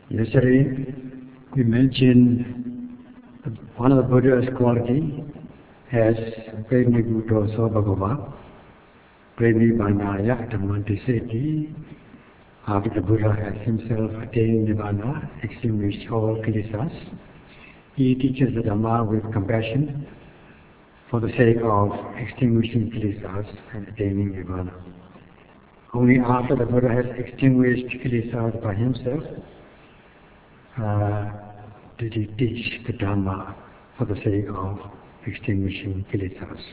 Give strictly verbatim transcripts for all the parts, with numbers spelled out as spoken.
Yesterday we mentioned one of the Buddha's quality as Pranibhuto Bhagava, Pranibhanaya Dhammantiseti. After the Buddha has himself attained Nibbana, extinguished all kilesas, he teaches the Dhamma with compassion for the sake of extinguishing kilesas and attaining Nibbana. Only after the Buddha has extinguished kilesas by himself uh, did he teach the Dhamma for the sake of extinguishing kilesas.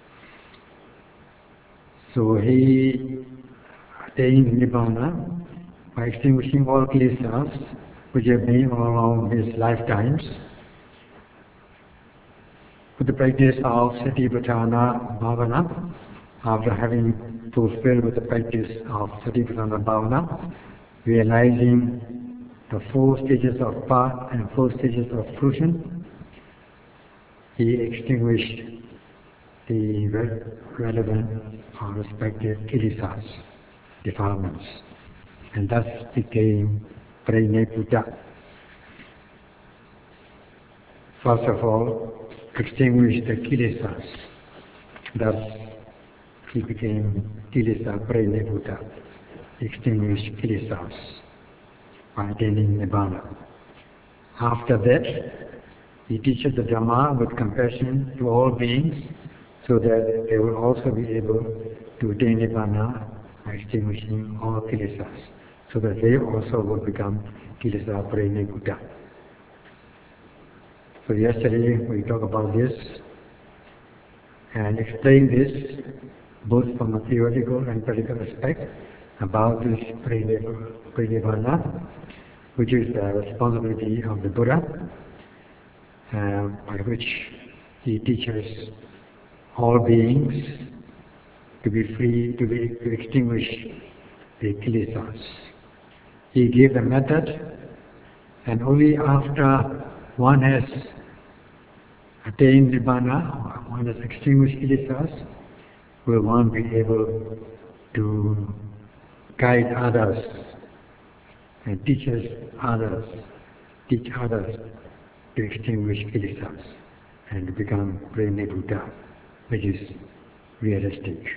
So he attained Nibbana by extinguishing all kilesas which have been all along his lifetimes with the practice of Satipatthana Bhavana. After having fulfilled with the practice of Satipatthana Bhavana, realizing the four stages of path and four stages of fruition, he extinguished the re relevant or respective kilesas, defilements, and thus became Pranibhuta. First of all, extinguished the kilesas. Thus he became Kilesa Pranibhuta, extinguished kilesas by attaining Nibbana. After that, he teaches the Dhamma with compassion to all beings so that they will also be able to attain Nibbana by extinguishing all kilesas, so that they also will become Kilesa Pranibhuta. So yesterday we talked about this and explained this both from a theoretical and practical aspect about this Pranibhana, which is the responsibility of the Buddha, uh, by which he teaches all beings to be free, to, be, to extinguish the kilesas. He gave the method, and only after one has attained Nibbana, one has extinguished kilesas, will one be able to guide others and teaches others, teach others to extinguish kilesas and to become Pranibhuta, which is realistic.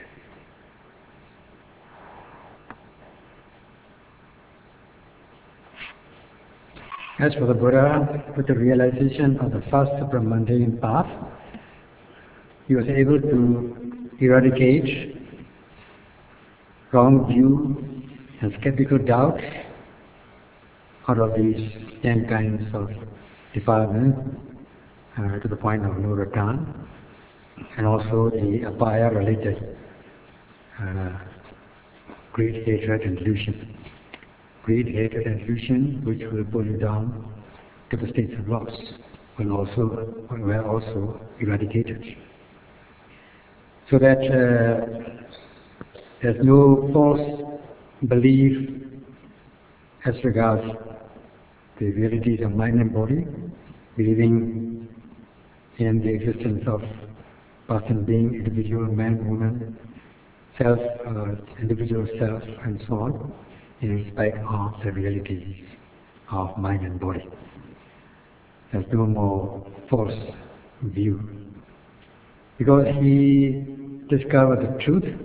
As for the Buddha, with the realization of the first supramundane path, he was able to eradicate wrong view and skeptical doubts out of these ten kinds of defilement uh, to the point of no return, and also the apaya related uh, greed, hatred and delusion. Greed, hatred and delusion, which will pull you down to the states of loss, will also, were also eradicated. So that uh, there's no false belief as regards the realities of mind and body, believing in the existence of person, being, individual, man, woman, self, uh, individual self, and so on, in respect of the realities of mind and body. There's no more false view. Because he discovered the truth,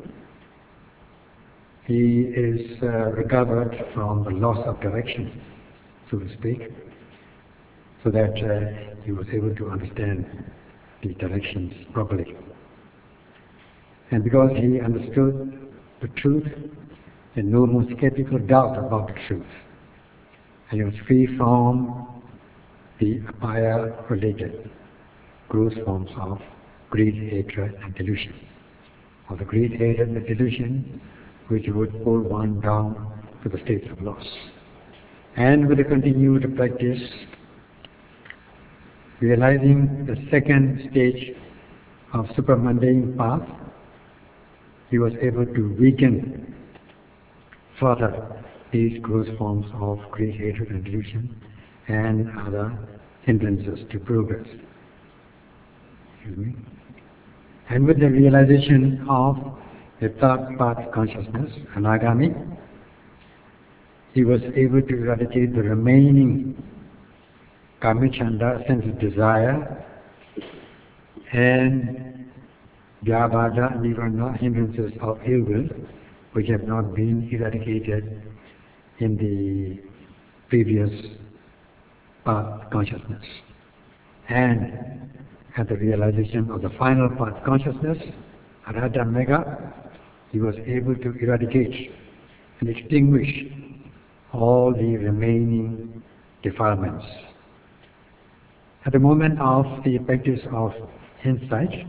he is uh, recovered from the loss of direction, so to speak, so that uh, he was able to understand the directions properly. And because he understood the truth, there was no more skeptical doubt about the truth. And he was free from the apaya-related gross forms of greed, hatred and delusion. Or the greed, hatred and delusion which would pull one down to the states of loss. And with the continued practice, realizing the second stage of supramundane path, he was able to weaken further these gross forms of greed, hatred and delusion and other hindrances to progress. Excuse me. And with the realization of the third path consciousness, Anagami, he was able to eradicate the remaining kamachanda, sense of desire, and vyabhada, nirvana, hindrances of ill will, which have not been eradicated in the previous path consciousness. And at the realization of the final path consciousness, Arhata Mega, he was able to eradicate and extinguish all the remaining defilements. At the moment of the practice of insight,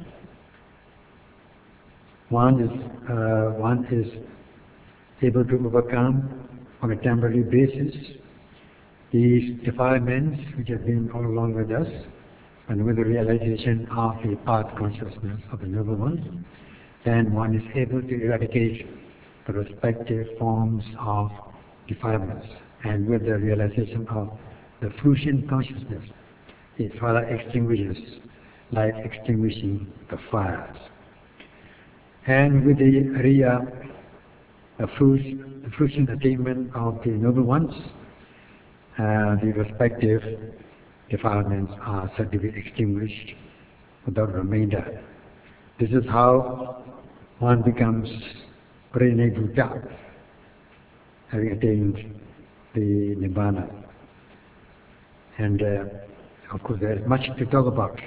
one is, uh, one is able to overcome on a temporary basis these defilements which have been all along with us, and with the realization of the path consciousness of the Noble Ones, then one is able to eradicate the respective forms of defilements. And with the realization of the fruition consciousness, it further extinguishes, like extinguishing the fires. And with the Ariya, the, fruit, the fruition attainment of the Noble Ones, uh, the respective defilements are said to be extinguished without remainder. This is how one becomes Pranibhuta, having attained the Nibbana. And uh, of course there is much to talk about,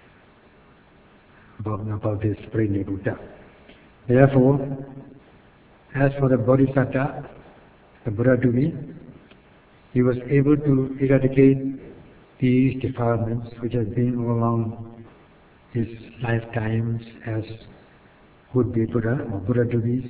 about, about this Pranibhuta. Therefore, as for the Bodhisattva, the Buddha to be, he was able to eradicate these defilements which have been all along his lifetimes as would-be Buddha or Buddha to be.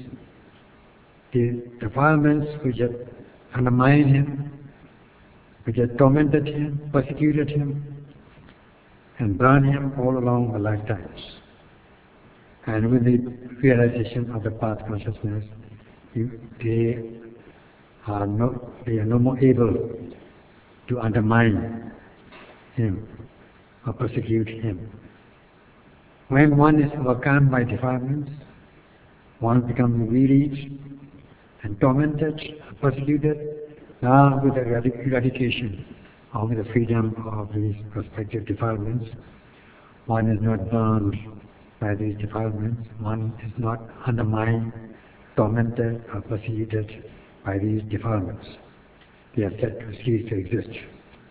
The defilements which have undermined him, which have tormented him, persecuted him, and burned him all along the lifetimes. And with the realization of the path consciousness, you, they are not they are no more able to undermine him or persecute him. When one is overcome by defilements, one becomes wearied and tormented, persecuted. Now with the eradication or with the freedom of these respective defilements, one is not burned by these defilements, one is not undermined, tormented or persecuted by these defilements. They are said to cease to exist.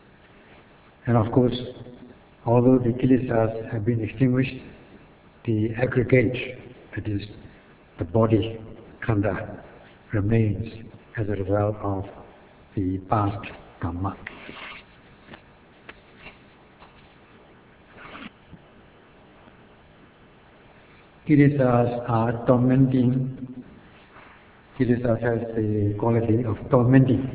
And of course, although the kilesas have been extinguished, the aggregate, that is, the body, khanda, remains as a result of the past karma. Kilesas are tormenting. Kilesas has the quality of tormenting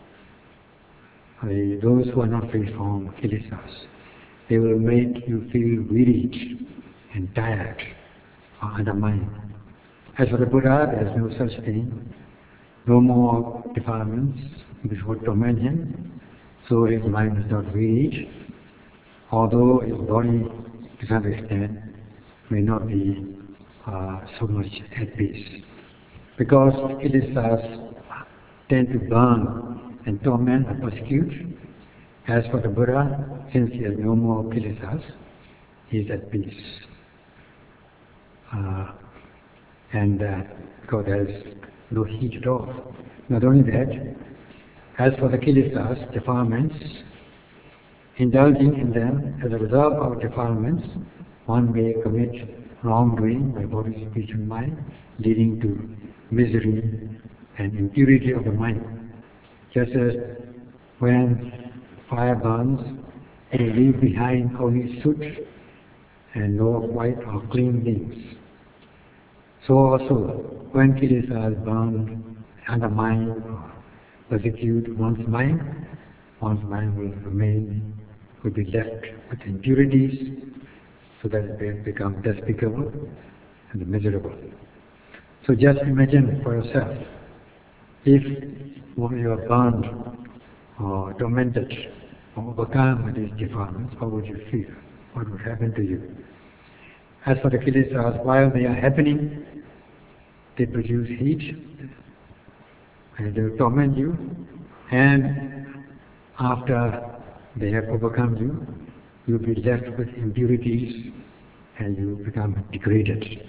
the, those who are not free from kilesas. They will make you feel wearied and tired or undermined. As for the Buddha, there is no such thing, no more defilements which would torment him, so his mind is not wearied, although his body to some extent may not be uh, so much at peace. Because kilesas tend to burn and torment and persecute. As for the Buddha, since he has no more kilesas, he is at peace. Uh, and uh, because there is no heat at all. Not only that, as for the kilesas, defilements, indulging in them as a result of defilements, one may commit wrongdoing by body, speech and mind, leading to misery and impurity of the mind. Just as when fire burns, it leaves behind only soot and no white or clean things. So also, when kilesas burn, undermine or persecute one's mind, one's mind will remain, will be left with impurities, so that it will become despicable and miserable. So just imagine for yourself, if you are burned or tormented or overcome with these defilements, how would you feel? What would happen to you? As for the kilesas, while they are happening, they produce heat, and they will torment you, and after they have overcome you, you will be left with impurities and you become degraded.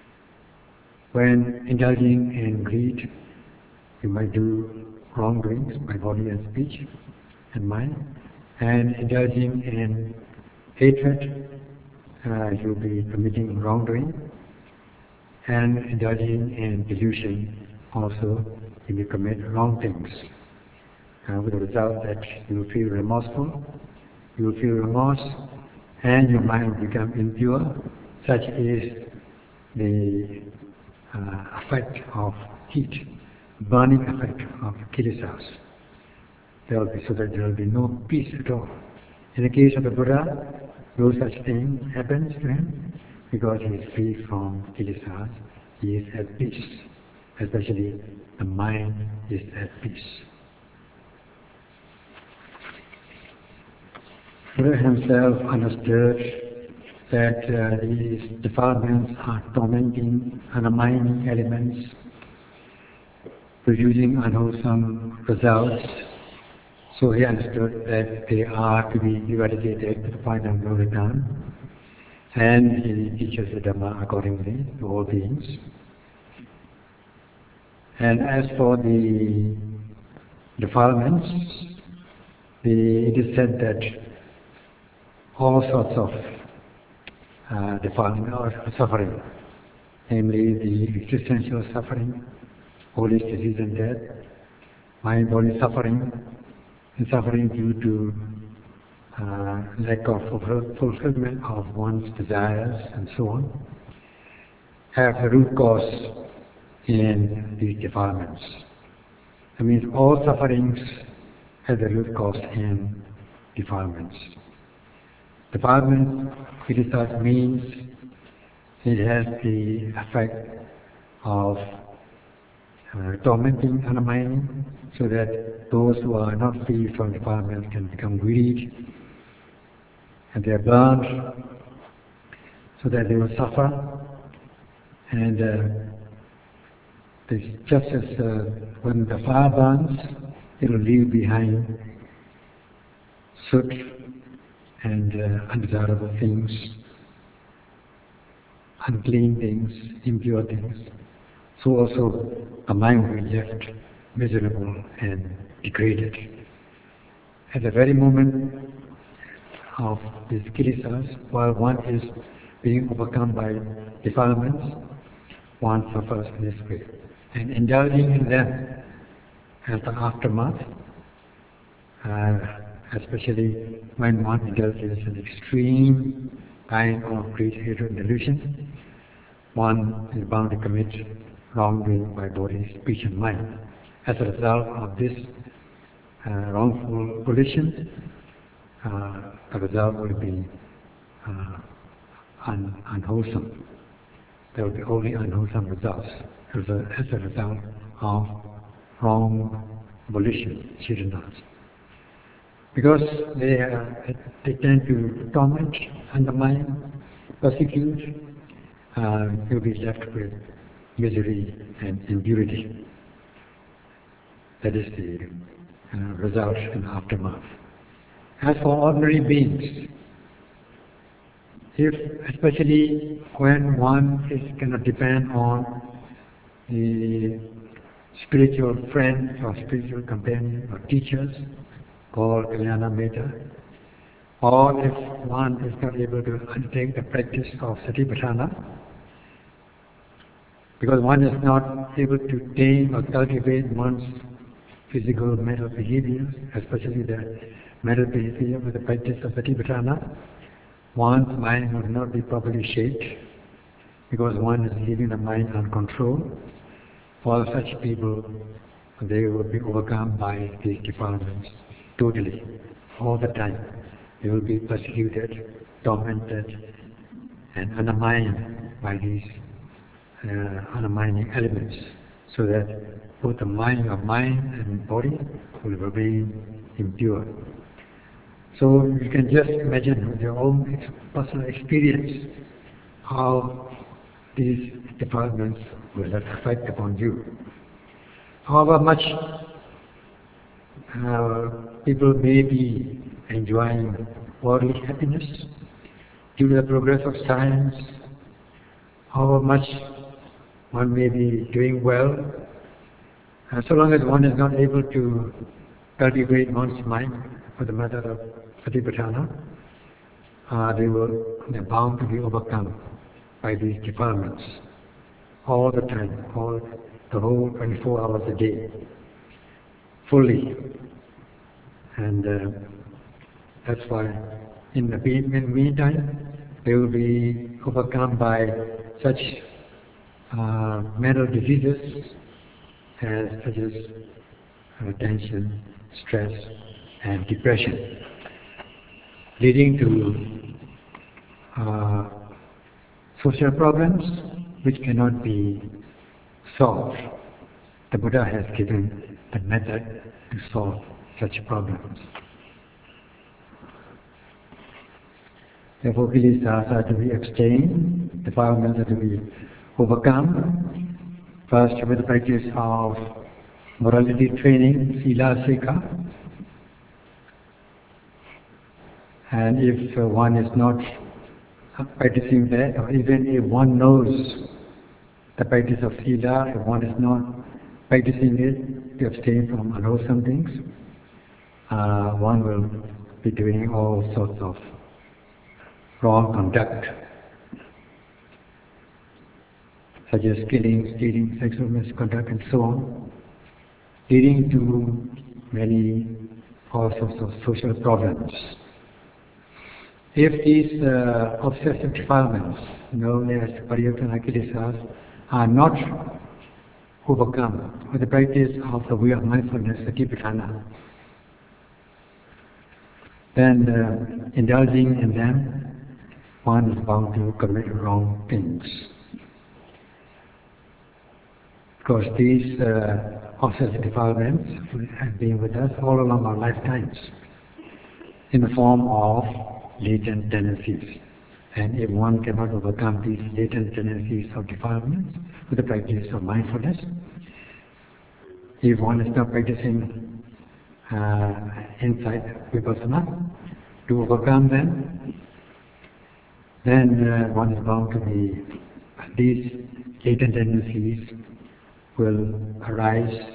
When indulging in greed, you might do wrongdoings by body and speech and mind, and indulging in hatred, uh, you'll be committing wrongdoing, and indulging in delusion, also you will commit wrong things, uh, with the result that you will feel remorseful, you will feel remorse, and your mind will become impure. Such is the uh, effect of heat, burning effect of kilesas. There will be, so that there will be no peace at all. In the case of the Buddha, no such thing happens to him because he is free from kilesas. He is at peace, especially the mind is at peace. Buddha himself understood that uh, these defilements are tormenting, undermining elements, producing unwholesome results. So he understood that they are to be eradicated to the point of no return, and he teaches the Dhamma accordingly to all beings. And as for the defilements, the, it is said that all sorts of uh, defilement or suffering, namely the existential suffering, old age, disease and death, mind body suffering, and suffering due to uh, lack of fulfillment of one's desires and so on, have the root cause in these defilements. That means all sufferings have the root cause in defilements. Defilement, kilesas, means it has the effect of uh, tormenting, undermining, so that those who are not free from defilements can become greedy, and they are burned, so that they will suffer. And uh, this, just as uh, when the fire burns, it will leave behind soot and uh, undesirable things, unclean things, impure things. So also the mind will be left miserable and degraded. At the very moment of these kilesas, while one is being overcome by defilements, one suffers in this way. And indulging in them as the aftermath, uh, especially when one indulges in extreme kind of greed, hatred, and delusion, one is bound to commit wrongdoing by body, speech, and mind. As a result of this uh, wrongful volition, uh, the result will be uh, un unwholesome. There will be only unwholesome results as a, as a result of wrong volition, chitanas. Because they, uh, they tend to torment, undermine, persecute, uh, you'll be left with misery and impurity. That is the uh, result and aftermath. As for ordinary beings, if, especially when one is cannot depend on the spiritual friends or spiritual companions or teachers called Kalyana Metta, or if one is not able to undertake the practice of Satipatthana, because one is not able to tame or cultivate one's physical, mental behaviors, especially the mental behavior with the practice of Satipatthana, one's mind will not be properly shaped, because one is leaving the mind uncontrolled. For such people, they will be overcome by these defilements totally, all the time. They will be persecuted, tormented, and undermined by these uh, undermining elements, so that both the mind of mind and body will remain impure. So you can just imagine with your own ex personal experience how these defilements will have effect upon you. however much uh, people may be enjoying worldly happiness due to the progress of science, however much one may be doing well, uh, so long as one is not able to cultivate one's mind for the method of Satipatthana, uh, they will, they're bound to be overcome by these defilements all the time, all the whole twenty-four hours a day, fully. And uh, that's why in the meantime, they will be overcome by such uh, mental diseases as such as uh, tension, stress, and depression, leading to uh, social problems which cannot be solved. The Buddha has given the method to solve such problems. Therefore, kilesas are to be abstained, defilements are to be overcome. First, with the practice of morality training, sila sikha. And if uh, one is not practicing that, or even if one knows the practice of sila, if one is not practicing it to abstain from unwholesome things, uh, one will be doing all sorts of wrong conduct, such as killing, stealing, sexual misconduct, and so on, leading to many all sorts of social problems. If these uh, obsessive defilements, known as pariyutthana kilesas, are not overcome with the practice of the way of mindfulness, Satipatthana, then uh, indulging in them, one is bound to commit wrong things. Because these uh, obsessive defilements have been with us all along our lifetimes in the form of latent tendencies. And if one cannot overcome these latent tendencies of defilements with the practice of mindfulness, if one is not practicing uh, insight vipassana to overcome them, then uh, one is bound to be, these latent tendencies will arise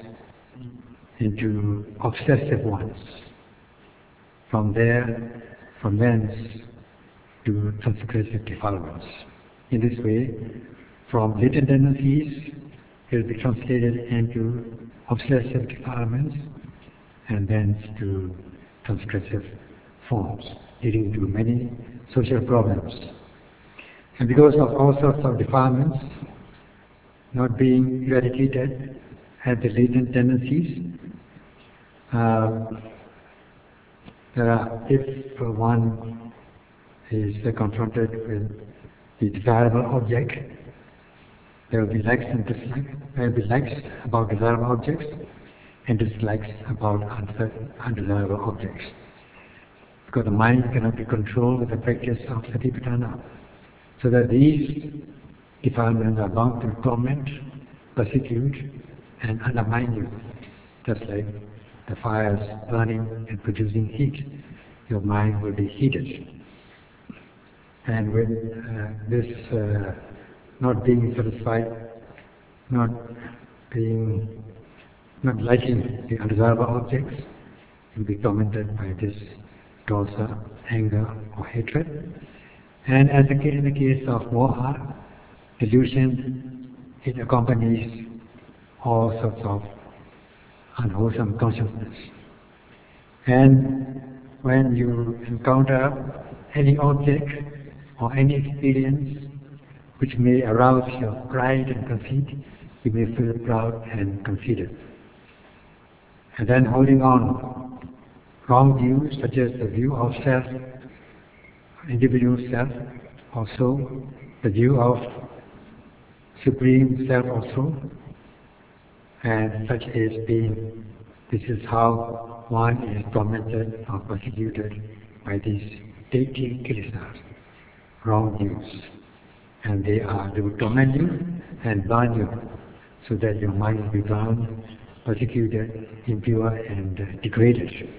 into obsessive ones. From there, from thence to transgressive defilements. In this way, from latent tendencies, it will be translated into obsessive defilements, and thence to transgressive forms, leading to many social problems. And because of all sorts of defilements not being eradicated at the latent tendencies, uh, there are, if one is uh, confronted with the desirable object, there will be likes and dislikes. There will be likes about desirable objects and dislikes about undesirable objects. Because the mind cannot be controlled with the practice of Satipatthana. So that these defilements are bound to torment, persecute, and undermine you. Just like the fires burning and producing heat, your mind will be heated. And with uh, this uh, not being satisfied, not being, not liking the undesirable objects, you'll be tormented by this dosa, anger, or hatred. And as in the case of moha, delusion, it accompanies all sorts of unwholesome consciousness. And when you encounter any object or any experience which may arouse your pride and conceit, you may feel proud and conceited. And then holding on wrong views such as the view of self, individual self also, the view of supreme self also, and such is being, this is how one is tormented or persecuted by these eighteen kilesas, wrong views. And they are, they will torment you and burn you, so that your mind will be bound persecuted, impure, and uh, degraded.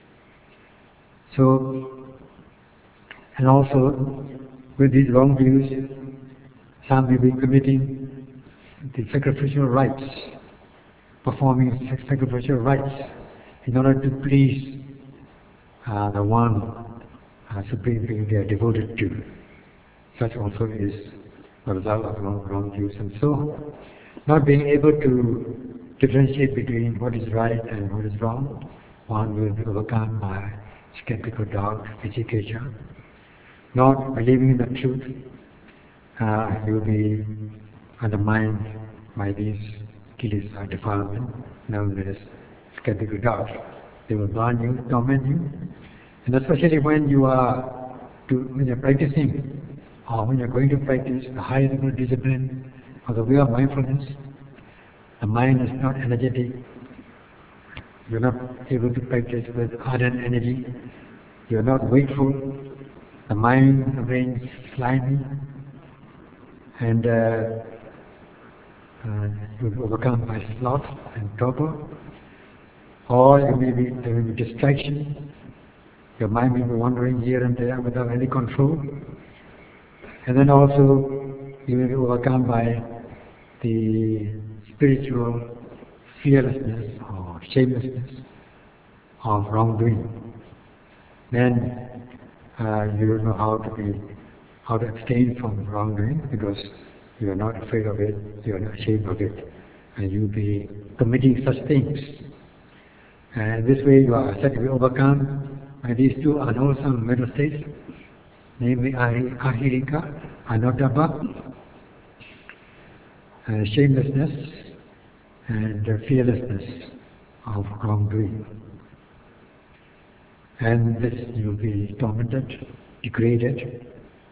So, and also with these wrong views, some will be committing the sacrificial rites, performing sacrificial rites in order to please uh, the one uh, supreme being they are devoted to. Such also is the result of wrong, wrong views. And so, not being able to differentiate between what is right and what is wrong, one will be overcome by skeptical doubt, vicikiccha. Not believing in the truth, uh, you will be undermined by these kilesa defilement known as skeptical doubt. They will burn you, torment you, and especially when you are to, when you're practicing or when you're going to practice the high level discipline of the way of mindfulness, the mind is not energetic. You're not able to practice with ardent energy. You're not wakeful. The mind remains slimy, and uh, uh, you'll be overcome by sloth and torpor. Or you may be, there may be distraction. Your mind may be wandering here and there without any control. And then also you may be overcome by the spiritual fearlessness or shamelessness of wrongdoing. Then uh, you don't know how to be, how to abstain from wrongdoing because you are not afraid of it, you are not ashamed of it, and you'll be committing such things. And this way you are said to be overcome by these two unwholesome mental states, namely ahirika, anodabha, uh, shamelessness, and uh, fearlessness of wrongdoing. And this you will be tormented, degraded,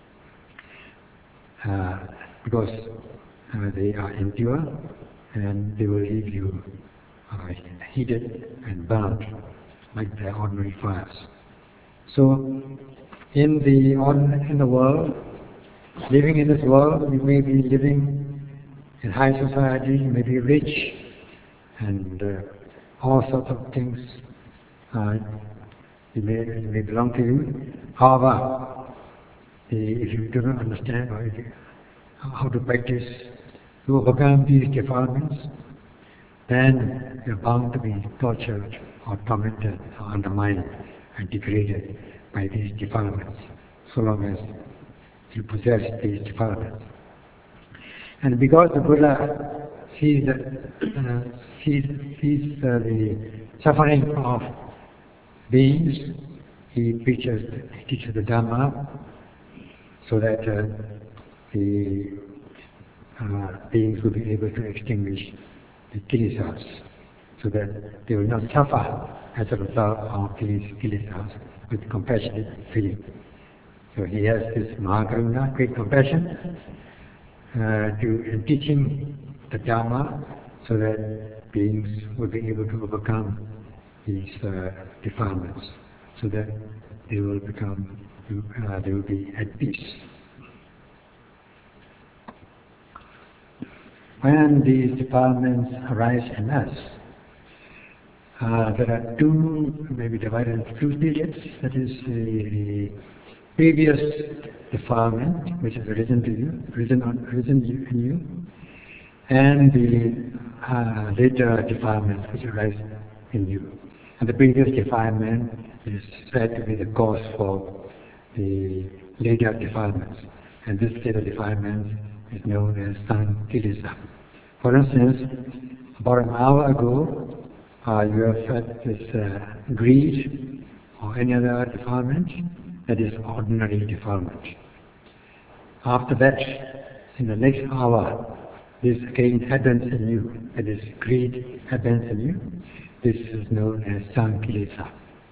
uh, because uh, they are impure, and they will leave you uh, heated and burned like the ordinary fires. So, in the in the world, living in this world, you may be living in high society, you may be rich, and uh, all sorts of things uh, you may, you may belong to you. However, the, if you do not understand or if you, how to practice to overcome these defilements, then you're bound to be tortured or tormented or undermined and degraded by these defilements, so long as you possess these defilements. And because the Buddha sees, that, uh, sees, sees uh, the suffering of beings, he preaches, he teaches the Dhamma so that uh, the uh, beings will be able to extinguish the kilesas, so that they will not suffer as a result of these kilesas with compassionate feeling. So he has this Mahakaruna, great compassion, uh, to in teaching the Dhamma so that beings will be able to overcome these uh, defilements, so that they will become, uh, they will be at peace. When these defilements arise in us, uh, there are two, maybe divided into two periods. That is the, the previous defilement, which has arisen to you, arisen, on, arisen in you, and the uh, later defilements which arise in you. And the previous defilement is said to be the cause for the later defilements. And this later defilement is known as Sankilesa. For instance, about an hour ago, uh, you have had this uh, greed or any other defilement, that is ordinary defilement. After that, in the next hour, this again happens in you, that is greed happens in you. This is known as Sankilesa.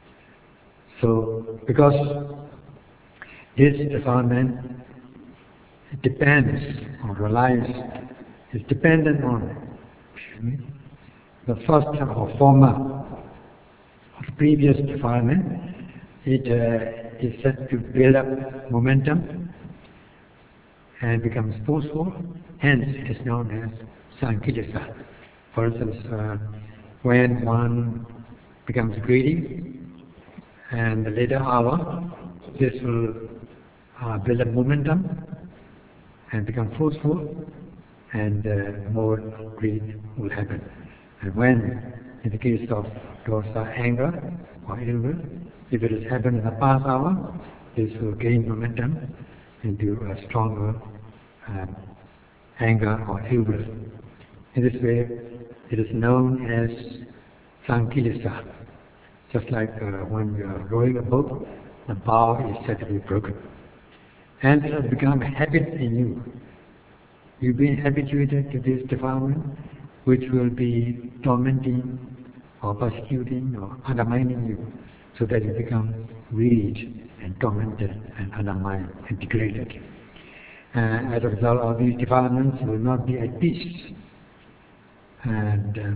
So, because this defilement depends or relies, is dependent on the first or former or the previous defilement, it uh, is said to build up momentum and becomes forceful, hence it is known as Sankilesa. For instance, uh, when one becomes greedy, and the later hour, this will uh, build up momentum and become forceful, and uh, more greed will happen. And when, in the case of dosa, anger or ill will, if it has happened in the past hour, this will gain momentum into a stronger um, anger or ill will. In this way, it is known as Sankilesa. Just like uh, when you are rowing a boat, the bow is said to be broken. And it has become a habit in you. You've been habituated to this defilement, which will be tormenting or persecuting or undermining you, so that you become wearied and tormented and undermined and degraded. Uh, as a result of these defilements, you will not be at peace. And uh,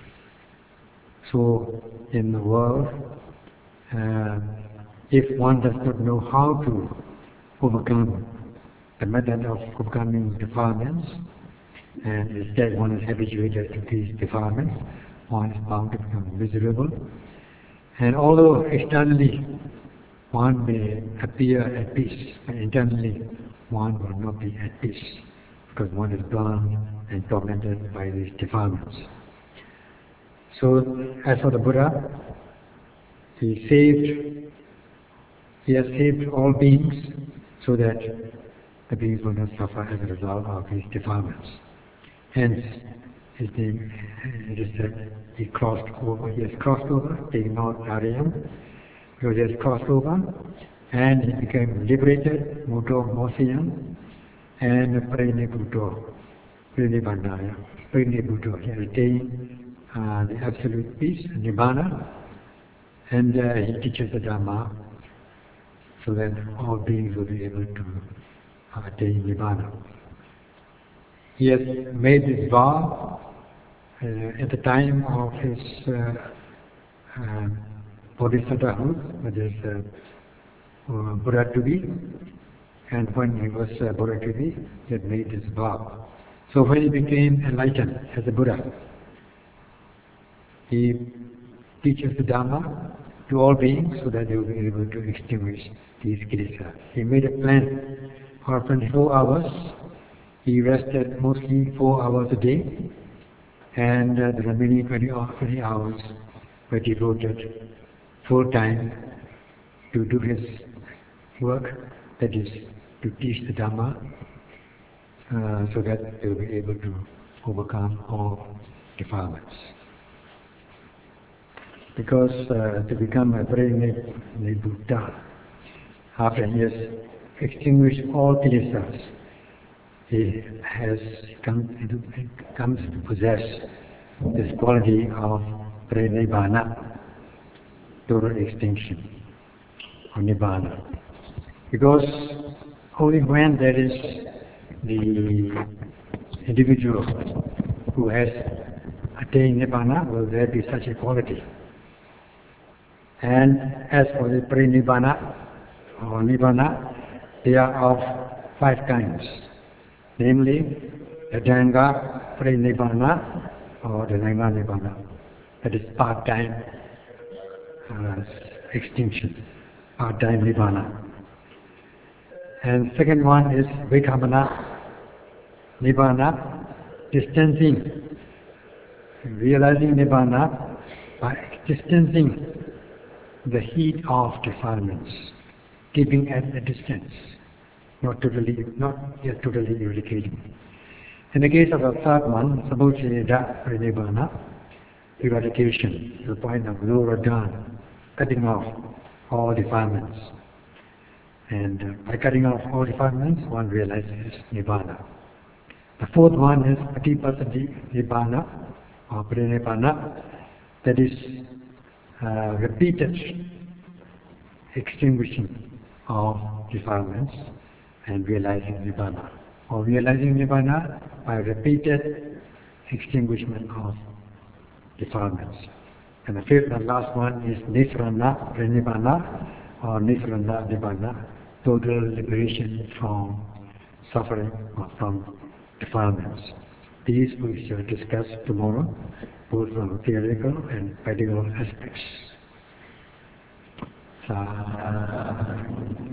so, in the world, uh, if one does not know how to overcome the method of overcoming defilements, and instead one is habituated to these defilements, one is bound to become miserable. And although externally one may appear at peace, but internally one will not be at peace, because one is bound and tormented by these defilements. So, as for the Buddha, he saved, he has saved all beings so that the beings will not suffer as a result of these defilements. Hence, his name, it is said, he crossed over, he has crossed over, taking out Aryan, because he has crossed over, and he became liberated, Muto Mosiyan, and Parinibbutto, Parinibbandaya, Parinibbutto, he attained uh, the absolute peace, Nibbana, and uh, he teaches the Dhamma, so that all beings will be able to uh, attain Nibbana. He has made this vow uh, at the time of his uh, uh, Bodhisattvahood, that is uh, uh, Buddha to be, and when he was uh, Buddha to be, he had made this vow. So when he became enlightened as a Buddha, he teaches the Dhamma to all beings so that they will be able to extinguish these kilesa. He made a plan for twenty-four hours. He rested mostly four hours a day, and uh, the remaining twenty hours were devoted full time to do his work, that is, to teach the Dhamma, uh, so that they will be able to overcome all defilements. Because uh, to become a Parinibbutto, after he has extinguished all kilesas, he has come into, comes to possess this quality of Parinibbana, total extinction, or Nibbana. Because only when there is the individual who has attained Nibbana will there be such a quality. And as for the Parinibbana or Nibbana, they are of five kinds. Namely, the Danga Parinibbana or the Danga Nibbana, that is part-time uh, extinction, part-time Nibbana. And second one is Vikhamana Nibbana, distancing, realizing Nibbana by distancing the heat of defilements, keeping at a distance, not totally, not yet totally eradicating. In the case of the third one, Samudcheda Parinibbana, eradication to the point of no return, cutting off all defilements. And uh, by cutting off all defilements, one realizes Nibbana. The fourth one is Patipasati Nibbana or Parinibbana, that is uh, repeated extinguishing of defilements and realizing Nibbana, or realizing Nibbana by repeated extinguishment of defilements. And the fifth and last one is Nissarana Parinibbana or Nissarana Nibbana, total liberation from suffering or from defilements. These we shall discuss tomorrow, both from theoretical and practical aspects. Sadhu.